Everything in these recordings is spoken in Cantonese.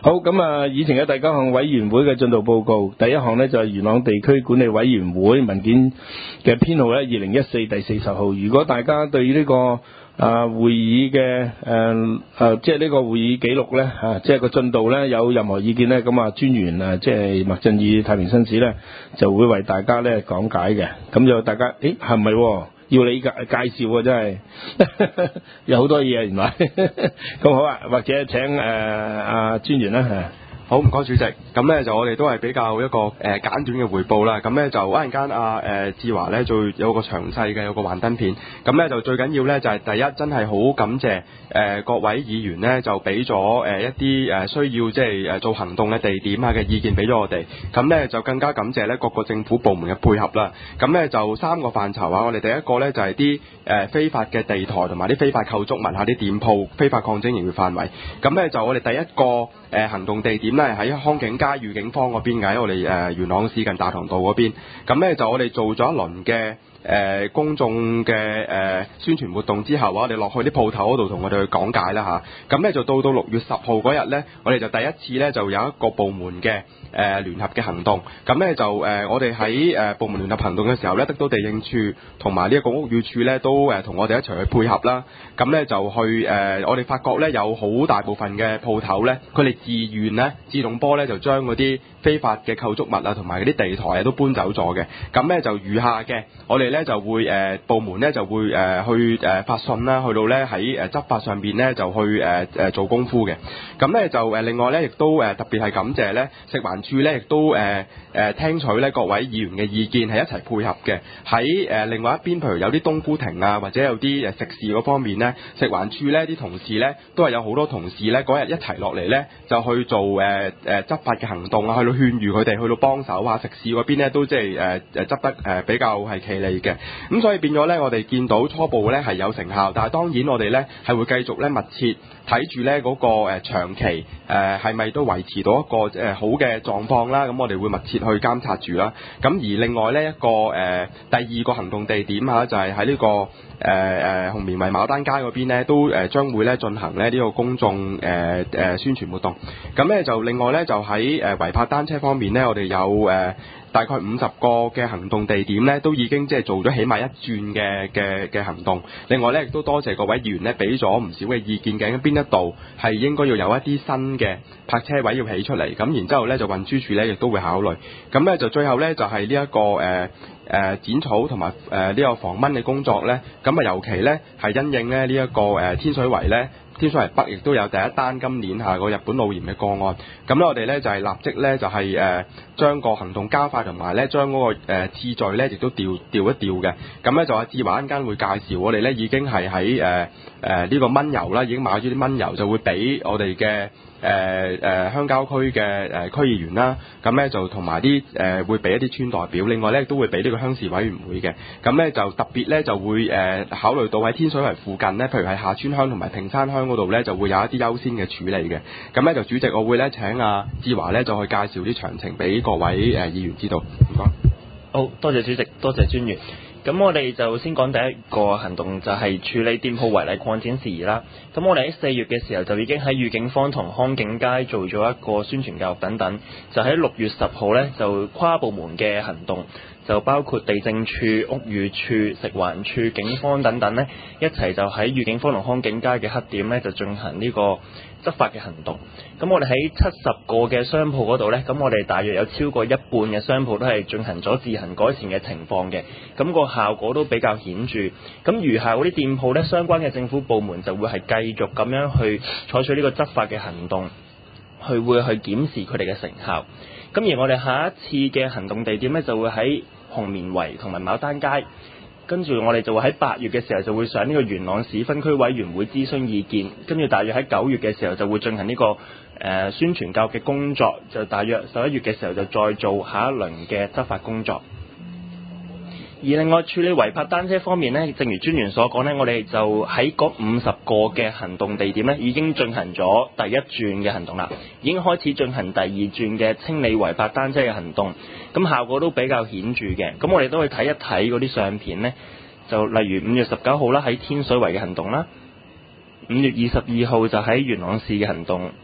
好，咁啊，以前嘅第9項委員會嘅進度報告，第一項呢就係元朗地區管理委員會文件嘅編號呢2014第40號。如果大家對呢個會議嘅即係呢個會議記錄呢，即係個進度呢有任何意見呢，咁啊專員即係麥振義太平紳士呢就會為大家呢講解嘅。咁就大家係咪要你介紹啊？真係有好多嘢啊，原來咁好啊，或者請專員啦。 好，唔該主席。咁咧就我哋都係比較一個簡短嘅彙報啦。咁咧就一陣間志華咧就有個詳細嘅有個幻燈片。咁咧就最緊要咧就係第一，真係好感謝各位議員咧就俾咗一啲需要即係做行動嘅地點嘅意見俾咗我哋。咁咧就更加感謝咧各個政府部門嘅配合啦。咁咧就3個範疇我哋第一個咧就係啲非法嘅地台同埋啲非法構築物啲店鋪非法擴展營業範圍。咁咧就我哋第一個行動地點咧喺康景街御景坊嗰邊嘅，喺我哋元朗市近大棠道嗰邊。咁咧就我哋做咗一輪嘅公眾嘅宣傳活動之後，我哋落去啲鋪頭嗰度同我哋去講解啦嚇。咁咧就到6月10號嗰日咧，我哋就第一次咧就有一個部門嘅聯合嘅行動。咁咧就我哋喺部門聯合行動嘅時候咧，得到地政處同埋呢一個屋宇署咧都同我哋一齊去配合啦。咁咧就去我哋發覺咧有好大部分嘅鋪頭咧，佢哋自願咧自動波咧就將嗰啲非法嘅構築物同埋嗰啲地台都搬走咗嘅。咁咧就餘下嘅我哋咧就會部門咧就會去發信啦，去到咧喺執法上邊咧就去做功夫嘅。咁咧就另外咧亦都特別係感謝咧食環署咧亦都聽取咧各位議員嘅意見，係一齊配合嘅。喺另外一邊，譬如有啲冬菇亭或者有啲食肆嗰方面咧，食環署咧啲同事咧都係有好多同事咧嗰日一齊落嚟咧就去做執法嘅行動去到勸喻佢哋，去到幫手食肆嗰邊咧都即係執得比較係企理嘅。咁所以變咗咧，我哋見到初步咧係有成效，但係當然我哋咧係會繼續咧密切睇住咧嗰個長期係咪都維持到一個好嘅狀況啦。咁我哋會密切去監察住啦。咁而另外呢一個第二個行動地點就係喺呢個紅棉圍牡丹街嗰邊咧，都將會咧進行咧呢個公眾宣傳活動。咁咧就另外咧就喺違泊單車方面咧，我哋有大概50個嘅行動地點咧，都已經即係做咗起碼一轉嘅行動。另外咧，亦都多謝各位議員咧，俾咗唔少嘅意見，究竟邊一度係應該要有一啲新嘅泊車位要起出嚟。咁然之後咧，就運輸署咧亦都會考慮。咁咧就最後咧就係呢一個剪草同埋呢個防蚊嘅工作咧。咁啊尤其咧係因應咧呢一個天水圍咧。天水圍北亦都有第一單今年個日本腦炎嘅個案，咁咧我哋咧就係立即咧就係將個行動加快，同埋咧將嗰個次序咧亦都調一調嘅。咁咧就阿志華一陣間會介紹，我哋咧已經係喺呢個蚊油啦，已經買咗啲蚊油，就會俾我哋嘅鄉郊區嘅區議員啦。咁咧就同埋啲會俾一啲村代表，另外咧都會俾呢個鄉事委員會嘅。咁咧就特別咧就會考慮到喺天水圍附近咧，譬如係下村鄉同埋屏山鄉嗰度咧，就會有一啲優先嘅處理嘅。咁咧就主席，我會咧請阿志華咧就去介紹啲詳情俾各位議員知道。唔該。 好多謝主席，多謝專員。咁我哋就先講第一個行動，就係處理店鋪違例擴展事宜啦。咁我哋喺4月嘅時候就已經喺御景坊同康景街做咗一個宣傳教育等等，就喺6月10號呢，就跨部門嘅行動，就包括地政處、屋宇處、食環處、警方等等呢，一齊就喺御景坊同康景街嘅黑點呢，就進行呢個執法嘅行動。咁我哋喺70個嘅商鋪嗰度呢，咁我哋大約有超過一半嘅商鋪都係進行咗自行改善嘅情況嘅，咁個效果都比較顯著。咁餘下嗰啲店鋪呢，相關嘅政府部門就會係繼續咁樣去採取呢個執法嘅行動，會去檢視佢哋嘅成效。咁而我哋下一次嘅行動地點呢，就會喺紅棉圍同埋牡丹街。跟住我哋就會喺8月嘅時候就會上呢個元朗市分區委員會諮詢意見，跟住大約喺9月嘅時候就會進行呢個宣傳教育嘅工作，就大約11月嘅時候就再做下一輪嘅執法工作。而另外處理違泊單車方面呢，正如專員所講呢，我哋就喺嗰50個嘅行動地點呢，已經進行咗第一轉嘅行動啦，已經開始進行第二轉嘅清理違泊單車嘅行動，咁效果都比較顯著嘅。咁我哋都去睇一睇嗰啲相片呢，就例如5月19號啦，喺天水圍嘅行動啦，5月22號就喺元朗市嘅行動，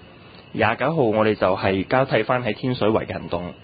29號我哋就係交替翻喺天水圍嘅行動。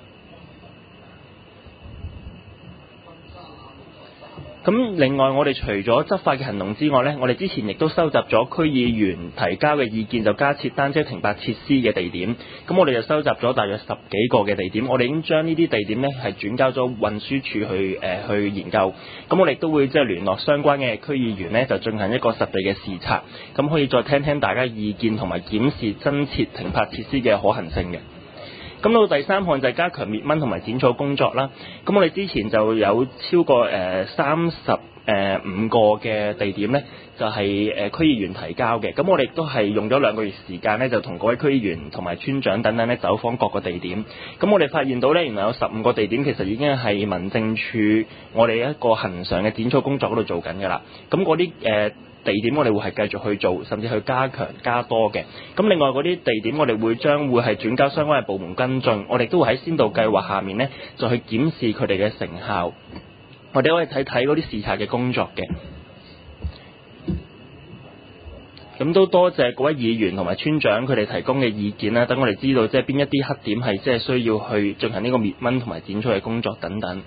咁另外我哋除咗執法嘅行動之外呢，我哋之前亦都收集咗區議員提交嘅意見，就加設單車停泊設施嘅地點。咁我哋就收集咗大約10幾個嘅地點，我哋已經將呢啲地點呢係轉交咗運輸署去研究。咁我哋都會即係聯絡相關嘅區議員呢，就進行一個實地嘅視察，咁可以再聽聽大家意見同埋檢視增設停泊設施嘅可行性嘅。咁到第三項就係加強滅蚊同埋剪草工作啦。咁我哋之前就有超過35個嘅地點呢，就係區議員提交嘅。咁我哋亦都係用咗2個月時間呢，就同各位區議員同埋村長等等呢走訪各個地點。咁我哋發現到呢，原來有15個地點其實已經係民政處我哋一個恆常嘅剪草工作嗰度做緊㗎啦。咁嗰啲地點我哋會係繼續去做，甚至去加強加多嘅。咁另外嗰啲地點我哋將會係轉交相關嘅部門跟進，我哋都會喺先導計劃下面呢，就去檢視佢哋嘅成效。我哋可以睇睇嗰啲視察嘅工作嘅。咁都多謝各位議員同埋村長佢哋提供嘅意見啦，等我哋知道即係邊一啲黑點係即係需要去進行呢個滅蚊同埋剪草嘅工作等等。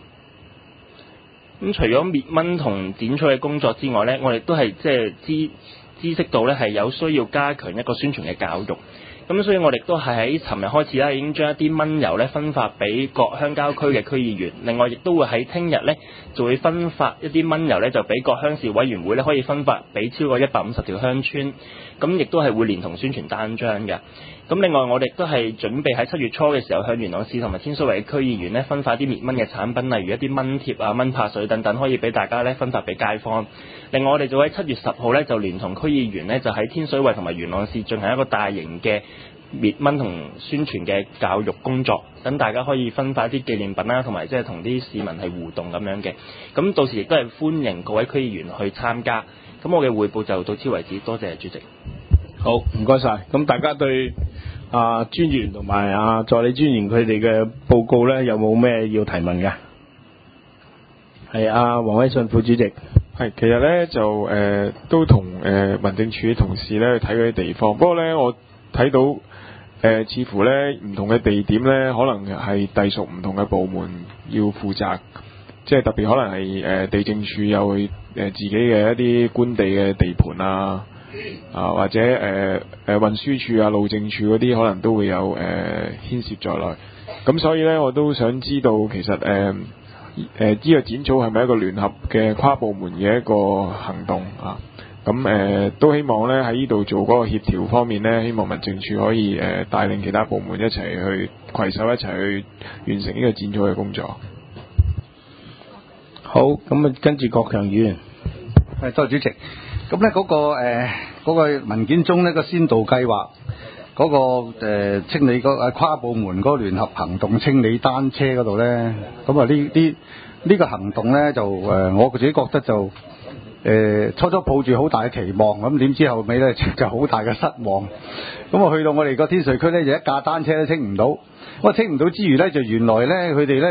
咁除咗滅蚊同剪草嘅工作之外呢，我哋都係即係知識到呢係有需要加強一個宣傳嘅教育。咁所以我哋都係喺尋日開始啦，已經將一啲蚊油呢分發俾各鄉郊區嘅區議員。另外亦都會喺聽日呢，就會分發一啲蚊油呢，就俾各鄉事委員會呢，可以分發俾超過150條鄉村。咁亦都係會連同宣傳單張嘅。咁另外我哋都係準備喺7月初嘅時候向元朗市同埋天水圍嘅區議員呢，分發啲滅蚊嘅產品，例如一啲蚊貼啊、蚊怕水等等，可以俾大家呢分發俾街坊。另外我哋就喺7月10號呢，就連同區議員呢，就喺天水圍同埋元朗市進行一個大型嘅滅蚊同宣傳嘅教育工作，等大家可以分發啲紀念品啦，同埋即係同啲市民係互動咁樣嘅。咁到時亦都係歡迎各位區議員去參加。咁我嘅匯報就到此為止，多謝主席。 好，唔該晒。咁大家對專員同埋助理專員佢哋嘅報告呢，有冇咩要提問嘅？係黃偉信副主席。 係，其實呢，就都同民政處同事呢去睇嗰啲地方，不過呢，我睇到似乎呢唔同嘅地點呢，可能係隸屬唔同嘅部門要負責，即係特別可能係地政處有自己嘅一啲官地嘅地盤啊，或者運輸處啊、路政處嗰啲可能都會有牽涉在內。咁所以呢，我都想知道其實呢個剪草係咪一個聯合嘅跨部門嘅一個行動啊？咁都希望呢喺呢度做嗰個協調方面呢，希望民政處可以帶領其他部門一齊去攜手一齊去完成呢個剪草嘅工作。 好，咁跟住郭強議員。 係，多謝主席。咁呢嗰個文件中呢個先導計劃嗰個清理跨部門嗰個聯合行動清理單車嗰度呢，咁呢個行動呢，就我自己覺得就初初抱住好大嘅期望，咁點知後尾呢就好大嘅失望。咁我去到我哋個天水區呢，就一架單車都清唔到。我清唔到之餘呢，就原來呢佢哋呢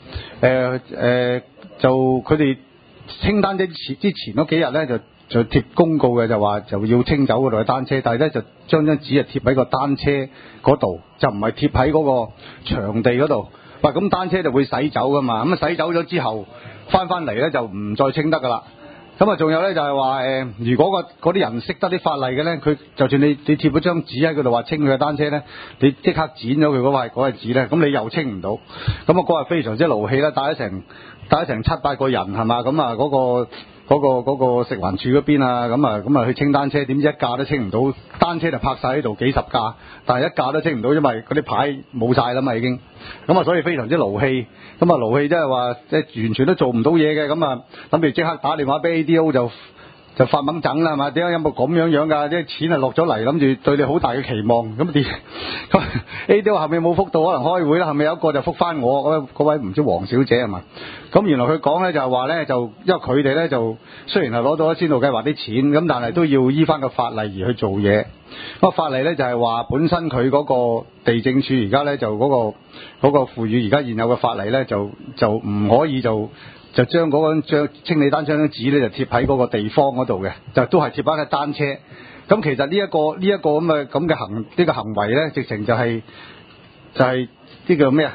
就佢哋清單之前嗰幾日呢，就貼公告嘅，就話就要清走嗰度嘅單車，但係咧就將張紙貼喺個單車嗰度，就唔係貼喺嗰個場地嗰度。哇！咁單車就會洗走噶嘛，咁洗走咗之後翻嚟咧就唔再清得噶啦。咁啊，仲有咧就係話如果嗰啲人識得啲法例嘅咧，佢就算你貼咗張紙喺嗰度話清佢嘅單車咧，你即刻剪咗佢嗰塊紙咧，咁你又清唔到。咁啊嗰日非常之勞氣啦，帶咗成7-8個人係嘛，咁啊嗰個食環署嗰邊啊，咁啊去清單車，點知一架都清唔到，單車就泊晒喺度幾十架，但係一架都清唔到，因為嗰啲牌冇晒啦嘛已經，咁啊所以非常之勞氣，咁啊勞氣即係話即係完全都做唔到嘢嘅，咁啊諗住即刻打電話俾 ADO 就發猛整啦，係嘛？點解有冇咁樣㗎？啲錢啊落咗嚟，諗住對你好大嘅期望，咁點？ADO 後面冇覆到，可能開會啦，後面有一個就覆翻我，嗰位唔知黃小姐係嘛？咁原來佢講咧就係話咧，就因為佢哋咧就雖然係攞到先導計劃啲錢，咁但係都要依翻個法例而去做嘢。個法例咧就係話本身佢嗰個地政處而家咧就嗰個賦予而家現有嘅法例咧就唔可以就將嗰張清理單張紙咧就貼喺嗰個地方嗰度嘅，就都係貼翻個單車。 咁其實呢一個咁嘅行為咧，直情就係呢個咩啊？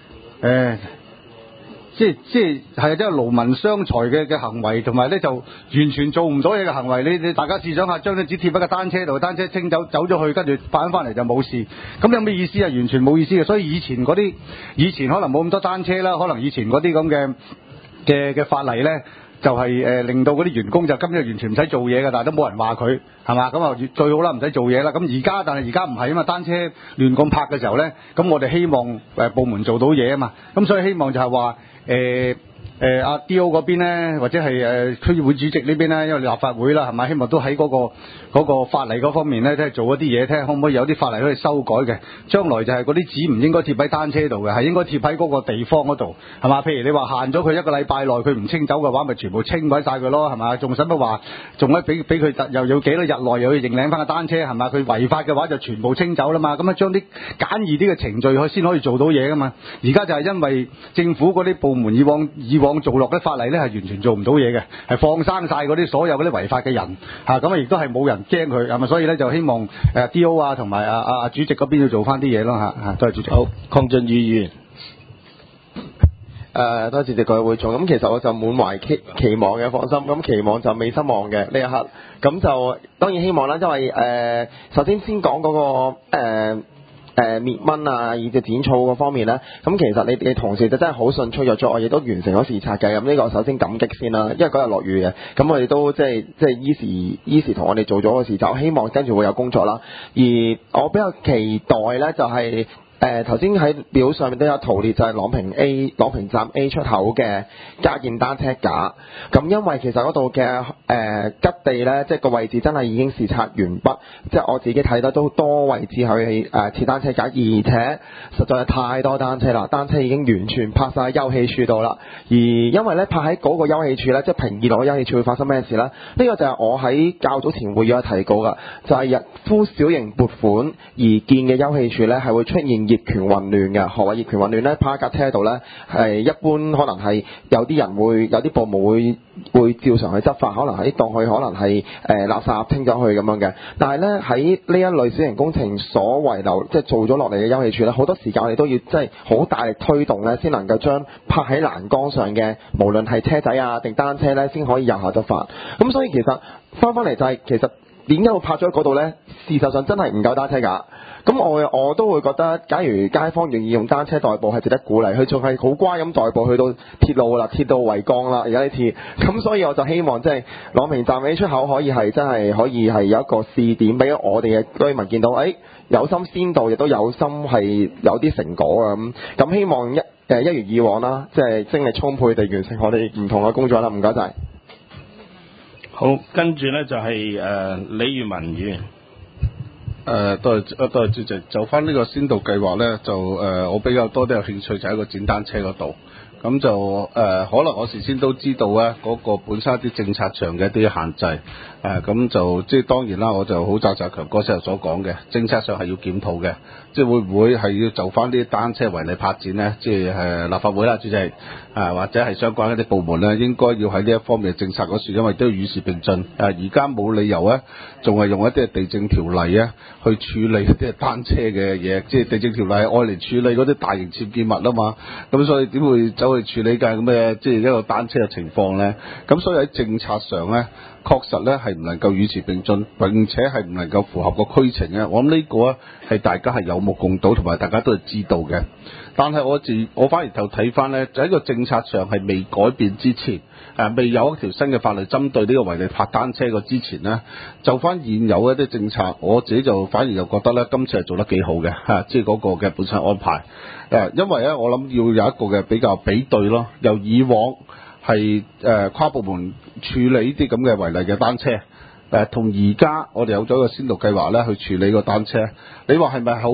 即係係即係勞民傷財嘅行為，同埋咧就完全做唔到嘢嘅行為。你大家試想下，將張紙貼喺個單車度，單車清走咗去，跟住翻嚟就冇事。咁有咩意思啊？完全冇意思嘅。所以以前可能冇咁多單車啦，可能以前嗰啲咁嘅法例咧，就係令到嗰啲員工就今日完全唔使做嘢嘅，但係都冇人話佢係嘛？咁啊最好啦，唔使做嘢啦。咁但係而家唔係啊嘛，單車亂咁泊嘅時候咧，咁我哋希望部門做到嘢啊嘛。咁所以希望就係話阿 D.O. 嗰邊咧，或者係區議會主席呢邊咧，因為立法會啦係咪？希望都喺嗰個法例嗰方面咧，即係做一啲嘢，睇下可唔可以有啲法例可以修改嘅。將來就係嗰啲紙唔應該貼喺單車度嘅，係應該貼喺嗰個地方嗰度係嘛？譬如你話限咗佢一個禮拜內佢唔清走嘅話，咪全部清鬼晒佢咯係嘛？仲使乜話？仲可以俾佢又要幾多日內又要認領翻個單車係嘛？佢違法嘅話就全部清走啦嘛。咁啊將啲簡易啲嘅程序先可以做到嘢噶嘛。而家就係因為政府嗰啲部門以往做落嘅法例咧係完全做唔到嘢嘅，係放生晒嗰啲所有嗰啲違法嘅人嚇，咁啊亦都係冇人驚佢係咪？所以咧就希望D.O. 啊同埋主席嗰邊要做翻啲嘢咯嚇。多謝主席。 好，鄺俊宇議員。 多謝各位會長。咁其實我就滿懷期望嘅，放心。咁期望就未失望嘅呢一刻。咁就當然希望啦，因為首先講嗰個滅蚊啊，以至剪草嗰方面咧，咁其實你同事就真係好迅速約咗我，亦都完成咗視察嘅。咁呢個首先感激先啦，因為嗰日落雨嘅，咁我哋都即係依時同我哋做咗個視察，希望跟住會有工作啦。而我比較期待咧就係頭先喺表上面都有圖列，就係朗屏站 A 出口嘅加建單車架。咁因為其實嗰度嘅吉地咧，即係個位置真係已經視察完畢，即係我自己睇得都多位置去設單車架，而且實在係太多單車啦，單車已經完全泊晒喺休憩處度啦。而因為咧泊喺嗰個休憩處咧，即係平二樓嘅休憩處會發生咩事咧？呢個就係我喺較早前會議有提過噶，就係日敷小型撥款而建嘅休憩處咧，係會出現業權混亂嘅。何謂業權混亂咧？泊喺架車度咧，係一般可能係有啲人有啲部門會照常去執法，可能喺當佢可能係垃圾清咗去咁樣嘅。但係咧喺呢一類小型工程所遺留即係做咗落嚟嘅休憩處咧，好多時間我哋都要即係好大力推動咧，先能夠將泊喺欄杆上嘅無論係車仔啊定單車咧，先可以有效執法。咁所以其實翻嚟就係其實點解會泊咗喺嗰度咧？事實上真係唔夠單車架。咁我都會覺得，假如街坊願意用單車代步係值得鼓勵，佢仲係好乖咁代步去到鐵路啦，鐵道維港啦，而家呢次。咁所以我就希望即係朗屏站 A 出口可以係真係可以係有一個試點，俾我哋嘅居民見到，有心先導，亦都有心係有啲成果啊咁希望一如以往啦，即係精力充沛地完成我哋唔同嘅工作啦。唔該晒。 好，跟住咧就係李裕文議員。 多謝主席。就翻呢個先導計劃咧，就我比較多啲有興趣就喺個剪單車嗰度。咁就可能我事先都知道咧，嗰個本身一啲政策上嘅一啲限制。咁就即係當然啦，我就好贊成強哥先頭所講嘅，政策上係要檢討嘅。即係會唔會係要就翻啲單車違例泊展咧？即係立法會啦，主席或者係相關一啲部門咧，應該要喺呢一方面嘅政策嗰處，因為都要與時並進。而家冇理由咧，仲係用一啲地政條例啊去處理一啲單車嘅嘢。即係地政條例愛嚟處理嗰啲大型僭建物啊嘛。咁所以點會走去處理緊咁嘅即係一個單車嘅情況咧？咁所以喺政策上咧，確實咧係唔能夠與時並進，並且係唔能夠符合個區情嘅。我諗呢個咧係大家係有目共睹，同埋大家都係知道嘅。但係我反而就睇翻咧，就喺個政策上係未改變之前，未有一條新嘅法例針對呢個違例泊單車嘅之前咧，就翻現有一啲政策，我自己就反而就覺得咧，今次係做得幾好嘅即係嗰個嘅本身安排。因為咧，我諗要有一個嘅比較比對咯，由以往係跨部門處理呢啲咁嘅違例嘅單車，同而家我哋有咗一個先導計劃咧去處理個單車，你話係咪好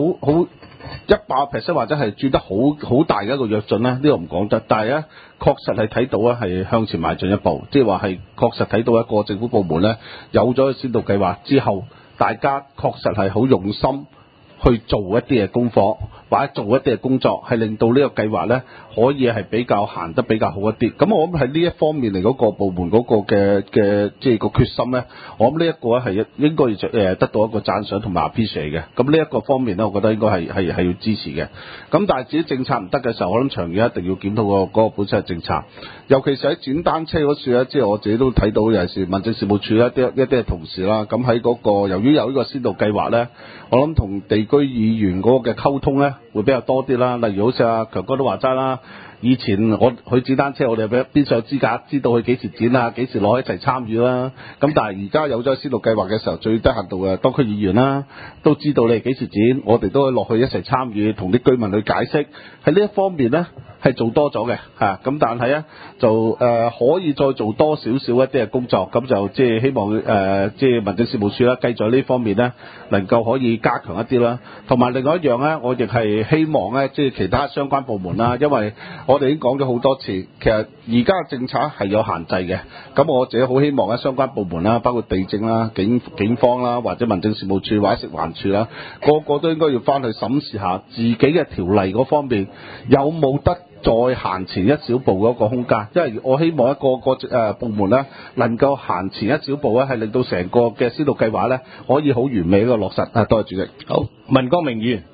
100%或者係轉得好大嘅一個躍進咧？呢個唔講得，但係咧確實係睇到咧係向前邁進一步，即係話係確實睇到一個政府部門咧有咗先導計劃之後，大家確實係好用心去做一啲嘅功課， 或者做一啲嘅工作，係令到呢個計劃咧可以係比較行得比較好一啲。咁我諗喺呢一方面嚟嗰個部門嗰個嘅即係個決心咧，我諗呢一個咧係應該要得到一個讚賞同埋 appreciate 嘅。咁呢一個方面咧，我覺得應該係要支持嘅。咁但係自己政策唔得嘅時候，我諗長遠一定要檢討嗰個本身嘅政策，尤其是喺剪單車嗰處咧，即係我自己都睇到尤其是民政事務處一啲嘅同事啦，咁喺嗰個由於有呢個先導計劃咧，我諗同地區議員嗰個嘅溝通咧會比較多啲啦。例如好似阿強哥都話齋啦，以前我去剪單車，我哋邊上有資格知道佢幾時剪啊，幾時攞一齊參與啦。咁但係而家有咗先導計劃嘅時候，最低限度嘅當區議員啦，都知道你哋幾時剪，我哋都可以落去一齊參與，同啲居民去解釋。喺呢一方面咧係做多咗嘅嚇，咁但係咧就可以再做多少少一啲嘅工作，咁就即係希望即係民政事務處啦，繼續呢方面咧能夠可以加強一啲啦。同埋另外一樣咧，我亦係希望咧，即係其他相關部門啦，因為我哋已經講咗好多次，其實而家嘅政策係有限制嘅。咁我自己好希望咧，相關部門啦，包括地政啦、警方啦，或者民政事務處或者食環署啦，個個都應該要翻去審視下自己嘅條例嗰方面有冇得再行前一小步嗰個空間，因為我希望一個部門咧能夠行前一小步咧，係令到成個嘅先導計劃咧可以好完美一個落實。多謝主席。 好，文光明議員。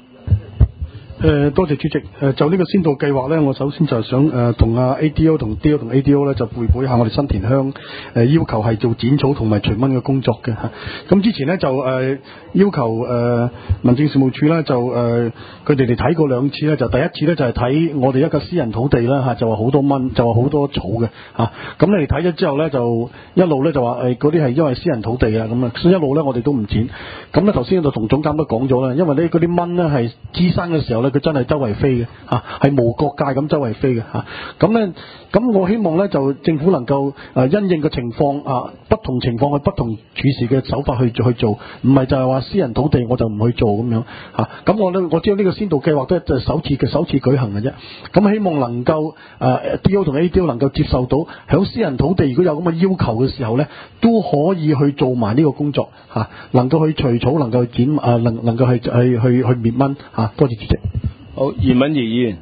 多謝主席。就呢個先導計劃咧，我首先就係想同阿 ADO 同 DO 同 ADO 咧就匯報一下我哋新田鄉要求係做剪草同埋除蚊嘅工作嘅嚇。咁之前咧就要求民政事務處咧就佢哋嚟睇過兩次咧，就第一次咧就係睇我哋一個私人土地啦嚇，就話好多蚊，就話好多草嘅嚇。咁你哋睇咗之後咧，就一路咧就話嗰啲係因為私人土地啊咁啊，所以一路咧我哋都唔剪。咁咧頭先就同總監都講咗啦，因為咧嗰啲蚊咧係滋生嘅時候咧，佢真係周圍飛嘅嚇，係無國界咁周圍飛嘅嚇。咁我希望咧就政府能夠因應個情況不同情況去不同處事嘅手法去做，唔係就係話私人土地我就唔去做咁樣嚇。咁我知道呢個先導計劃都係首次舉行嘅啫。咁希望能夠DO 同 ADO 能夠接受到響私人土地如果有咁嘅要求嘅時候咧，都可以去做埋呢個工作嚇，能夠去除草，能夠去剪能夠去滅蚊嚇。多謝主席。 好，嚴敏儀議員。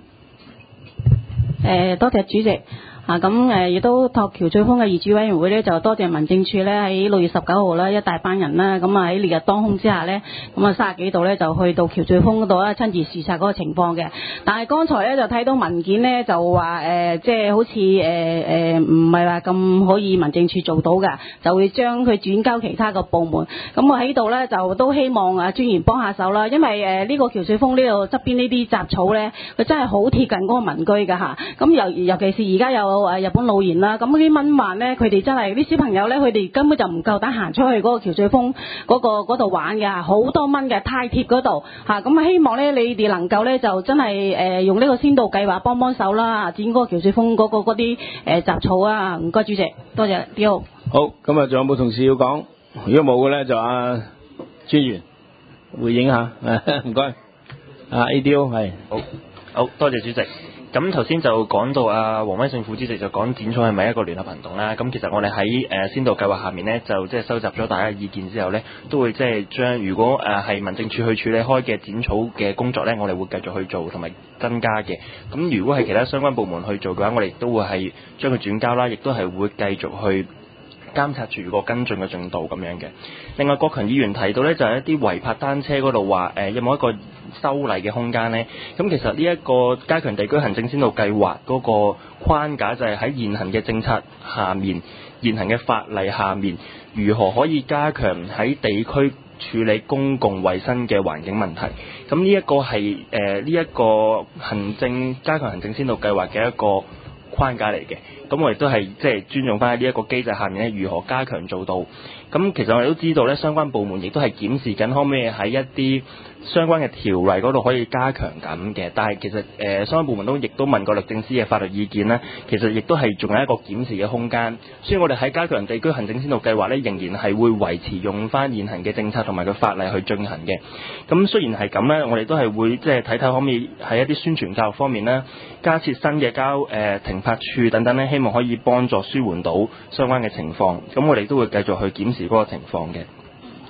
多謝主席。咁亦都託橋咀風嘅業主委員會咧，就多謝民政處咧喺6月19號啦，一大班人啦，咁喺烈日當空之下咧，咁30幾度咧就去到橋咀風嗰度啦，親自視察嗰個情況嘅。但係剛才咧就睇到文件咧就話即係好似唔係話咁可以民政處做到㗎，就會將佢轉交其他個部門。咁我喺度咧就都希望專員幫下手啦，因為呢個橋咀風呢度側邊呢啲雜草咧，佢真係好貼近嗰個民居㗎嚇。咁尤其是而家有日本腦炎啦，咁啲蚊患咧，佢哋真係啲小朋友咧，佢哋根本就唔夠膽行出去嗰個橋咀風嗰度玩嘅，好多蚊嘅，太貼嗰度嚇。咁希望咧你哋能夠咧就真係用呢個先導計劃幫手啦，剪嗰個橋咀風嗰啲雜草啊。唔該主席，多謝 DO。 好，咁啊仲有冇同事要講？如果冇嘅咧，就專員回應下，唔該。ADO 係。 好，多謝主席。咁頭先就講到黃威信副主席就講剪草係咪一個聯合行動啦？咁其實我哋喺先導計劃下面呢，就即係收集咗大家嘅意見之後呢，都會即係將如果係民政處去處理開嘅剪草嘅工作呢，我哋會繼續去做同埋增加嘅。咁如果係其他相關部門去做嘅話，我哋都會係將佢轉交啦，亦都係會繼續去監察住個跟進嘅進度咁樣嘅。另外，國強議員提到呢，就係一啲違泊單車嗰度話有冇一個修例嘅空間呢？咁其實呢一個加強地區行政先導計劃嗰個框架就係喺現行嘅政策下面、現行嘅法例下面，如何可以加強喺地區處理公共衛生嘅環境問題。咁呢一個係呢一個加強行政先導計劃嘅一個框架嚟嘅。咁我哋都係即係尊重翻喺呢一個機制下面咧，如何加強做到。咁其實我哋都知道咧，相關部門亦都係檢視緊可唔可以喺一啲相關嘅條例嗰度可以加強緊嘅。但係其實相關部門亦都問過律政司嘅法律意見咧，其實亦都係仲有一個檢視嘅空間。所以我哋喺加強地區行政先導計劃咧，仍然係會維持用翻現行嘅政策同埋個法例去進行嘅。咁雖然係咁咧，我哋都係會即係睇睇可唔可以喺一啲宣傳教育方面咧，加設新嘅停泊處等等咧，希望可以幫助舒緩到相關嘅情況。咁我哋都會繼續去檢視嗰個情況嘅。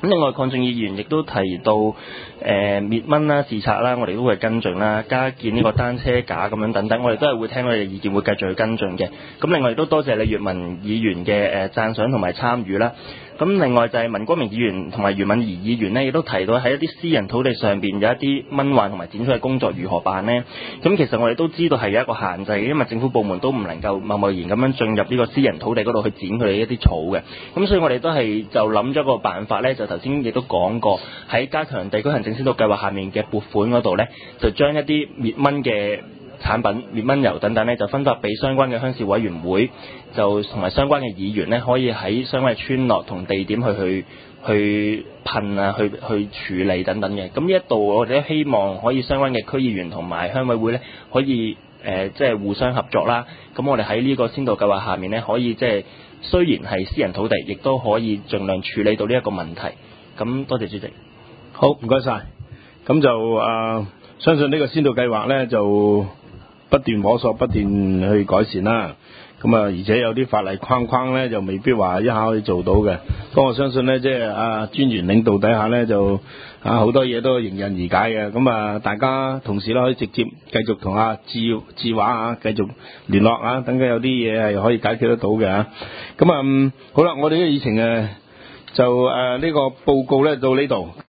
咁另外，鄺俊議員亦都提到滅蚊啦、視察啦，我哋都會跟進啦，加建呢個單車架咁樣等等，我哋都係會聽佢哋嘅意見，會繼續去跟進嘅。咁另外亦都多謝李粵文議員嘅讚賞同埋參與啦。咁另外就係文光明議員同埋余敏儀議員呢，亦都提到喺一啲私人土地上邊有一啲蚊患同埋剪草嘅工作如何辦呢？咁其實我哋都知道係有一個限制嘅，因為政府部門都唔能夠貿貿然咁樣進入呢個私人土地嗰度去剪佢哋一啲草嘅。咁所以我哋都係就諗咗個辦法呢，就頭先亦都講過喺加強地區行政先導計劃下面嘅撥款嗰度呢，就將一啲滅蚊嘅產品、滅蚊油等等咧，就分發俾相關嘅鄉事委員會，就同埋相關嘅議員咧，可以喺相關嘅村落同地點去噴啊，去處理等等嘅。咁呢一度我哋都希望可以相關嘅區議員同埋鄉委會咧，可以即係互相合作啦。咁我哋喺呢個先導計劃下面咧，可以即係雖然係私人土地，亦都可以盡量處理到呢一個問題。咁多謝主席。 好，唔該晒。咁就相信呢個先導計劃咧就不斷摸索，不斷去改善啦。咁而且有啲法例框框咧，就未必話一下可以做到嘅。不過我相信咧，即係專員領導底下咧，就好多嘢都迎刃而解嘅。咁大家同事咧可以直接繼續同志華繼續聯絡等緊有啲嘢係可以解決得到嘅。咁好啦，我哋嘅議程就呢個報告咧到呢度。